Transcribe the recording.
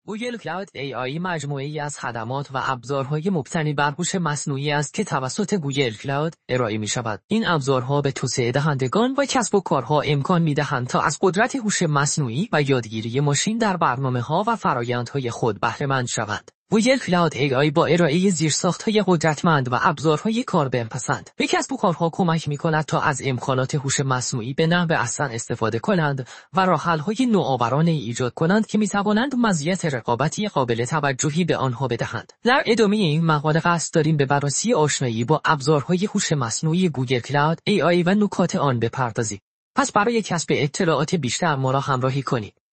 گوگل کلاود AI مجموعه‌ای از خدمات و ابزارهای مبتنی بر هوش مصنوعی است که توسط گوگل کلاود ارائه می‌شود. این ابزارها به توسعه دهندگان و کسب و کارها امکان می‌دهند تا از قدرت هوش مصنوعی و یادگیری ماشین در برنامه‌ها و فرآیندهای خود بهره مند شوند. گوگل کلاود AI با ارائه زیرساخت‌های قدرتمند و ابزارهای کاربرپسند به کسب و کارها کمک می‌کند تا از امکانات هوش مصنوعی به نحو احسن استفاده کنند و راه‌حل‌های نوآورانه ایجاد کنند که می‌توانند مزیت رقابتی قابل توجهی به آنها بدهند. در ادامه این مقاله قصد داریم به بررسی آشنایی با ابزارهای هوش مصنوعی گوگل کلاود AI و نکات آن بپردازیم. پس برای کسب اطلاعات بیشتر ما را همراهی کنید.